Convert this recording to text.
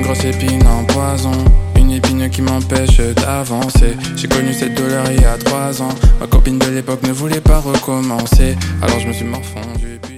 grosse épine en poison, une épine qui m'empêche d'avancer. J'ai connu cette douleur il y a 3 ans. Ma copine de l'époque ne voulait pas recommencer, alors je me suis morfondu.